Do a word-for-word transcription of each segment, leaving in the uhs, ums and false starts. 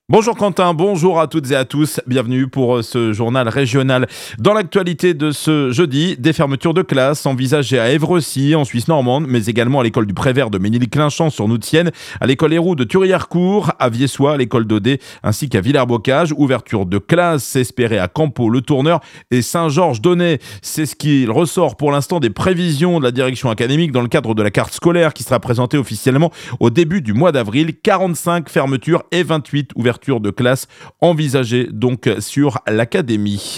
Bonjour Quentin, bonjour à toutes et à tous, bienvenue pour ce journal régional. Dans l'actualité de ce jeudi, des fermetures de classes envisagées à Évrecy, en Suisse normande, mais également à l'école du Prévert de Ménilly-Clinchamp sur Noutienne, à l'école Héroux de Thury-Harcourt, à Viessois, à l'école d'Audet, ainsi qu'à Villers-Bocage. Ouverture de classes espérée à Campo, Le Tourneur et Saint-Georges-d'Aunay. C'est ce qui ressort pour l'instant des prévisions de la direction académique dans le cadre de la carte scolaire qui sera présentée officiellement au début du mois d'avril. quarante-cinq fermetures et vingt-huit ouvertures de classe envisagée donc sur l'académie.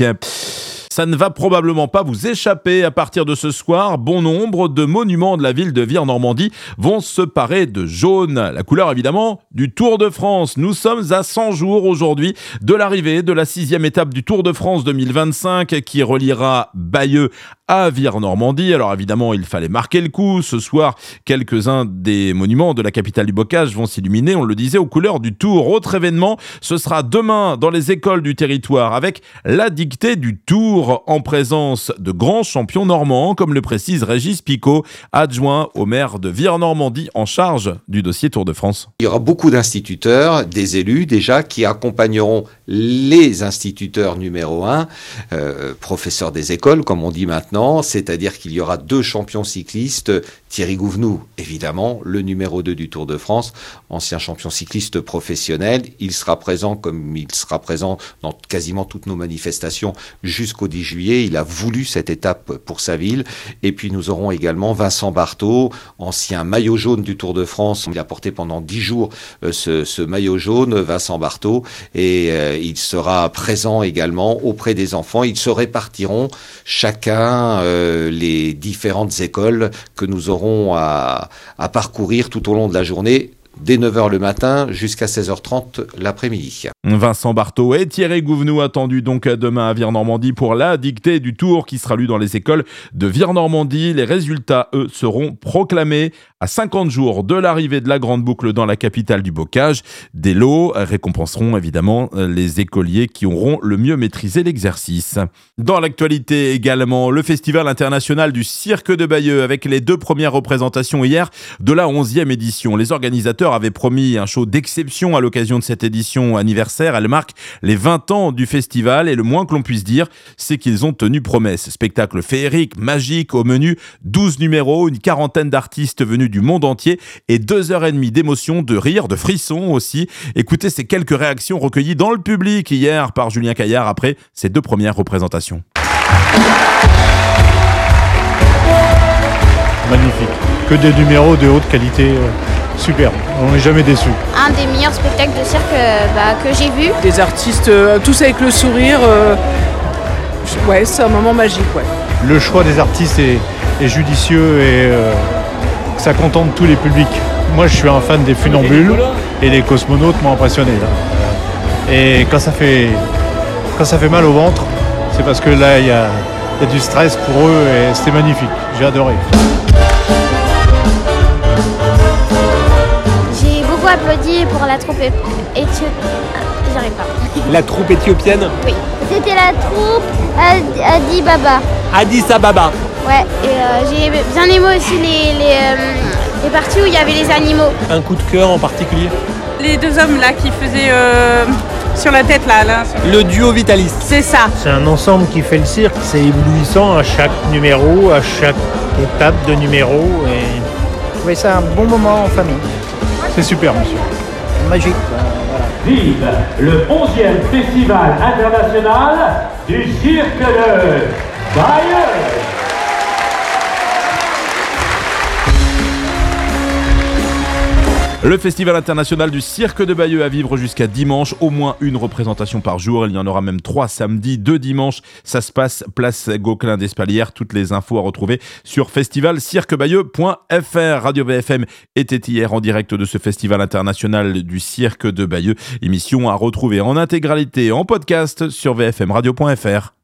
Ça ne va probablement pas vous échapper. À partir de ce soir, bon nombre de monuments de la ville de Vire-Normandie vont se parer de jaune. La couleur, évidemment, du Tour de France. Nous sommes à cent jours aujourd'hui de l'arrivée de la sixième étape du Tour de France deux mille vingt-cinq qui reliera Bayeux à Vire-Normandie. Alors évidemment, il fallait marquer le coup. Ce soir, quelques-uns des monuments de la capitale du bocage vont s'illuminer, on le disait, aux couleurs du Tour. Autre événement, ce sera demain dans les écoles du territoire avec la dictée du Tour, en présence de grands champions normands, comme le précise Régis Picot, adjoint au maire de Vire-Normandie en charge du dossier Tour de France. Il y aura beaucoup d'instituteurs, des élus déjà, qui accompagneront les instituteurs numéro un, euh, professeurs des écoles, comme on dit maintenant, c'est-à-dire qu'il y aura deux champions cyclistes, Thierry Gouvenou, évidemment, le numéro deux du Tour de France, ancien champion cycliste professionnel. Il sera présent comme il sera présent dans quasiment toutes nos manifestations jusqu'au dix juillet. Il a voulu cette étape pour sa ville. Et puis nous aurons également Vincent Barthaud, ancien maillot jaune du Tour de France. Il a porté pendant dix jours euh, ce, ce maillot jaune, Vincent Barthaud, et euh, il sera présent également auprès des enfants. Ils se répartiront chacun euh, les différentes écoles que nous aurons à, à parcourir tout au long de la journée, dès neuf heures le matin jusqu'à seize heures trente l'après-midi. Vincent Barthaud et Thierry Gouvenou attendus donc demain à Vire-Normandie pour la dictée du Tour qui sera lue dans les écoles de Vire-Normandie. Les résultats, eux, seront proclamés à cinquante jours de l'arrivée de la grande boucle dans la capitale du bocage. Des lots récompenseront évidemment les écoliers qui auront le mieux maîtrisé l'exercice. Dans l'actualité également, le Festival international du cirque de Bayeux avec les deux premières représentations hier de la onzième édition. Les organisateurs avaient promis un show d'exception à l'occasion de cette édition anniversaire. Elle marque les vingt ans du festival et le moins que l'on puisse dire, c'est qu'ils ont tenu promesse. Spectacle féerique, magique, au menu douze numéros, une quarantaine d'artistes venus du monde entier et deux heures et demie d'émotion, de rire, de frissons aussi. Écoutez ces quelques réactions recueillies dans le public hier par Julien Caillard après ces deux premières représentations. Magnifique. Que des numéros de haute qualité. Super, on n'est jamais déçus. Un des meilleurs spectacles de cirque euh, bah, que j'ai vu. Des artistes, euh, tous avec le sourire. Euh, ouais, c'est un moment magique, ouais. Le choix des artistes est, est judicieux et euh, ça contente tous les publics. Moi, je suis un fan des funambules et les cosmonautes m'ont impressionné. Là. Et quand ça fait, quand ça fait mal au ventre, c'est parce que là, il y a, y a du stress pour eux et c'était magnifique. J'ai adoré. Applaudi pour la troupe éthiopienne. J'arrive pas. La troupe éthiopienne? Oui. C'était la troupe Addis Ababa. Addis Ababa. Ouais, et euh, j'ai bien aimé aussi les, les, euh, les parties où il y avait les animaux. Un coup de cœur en particulier? Les deux hommes là qui faisaient euh, sur la tête là. là sur... Le duo Vitalis. C'est ça. C'est un ensemble qui fait le cirque. C'est éblouissant à chaque numéro, à chaque étape de numéro. Et je trouvais ça un bon moment en famille. C'est super, monsieur. Magique. Vive le onzième Festival international du cirque de Bayeux. Le Festival international du cirque de Bayeux à vivre jusqu'à dimanche, au moins une représentation par jour. Il y en aura même trois samedis, deux dimanches. Ça se passe place Gauquelin d'Espalières. Toutes les infos à retrouver sur festival cirque bayeux point f r. Radio V F M était hier en direct de ce Festival international du cirque de Bayeux. Émission à retrouver en intégralité en podcast sur v f m radio point f r.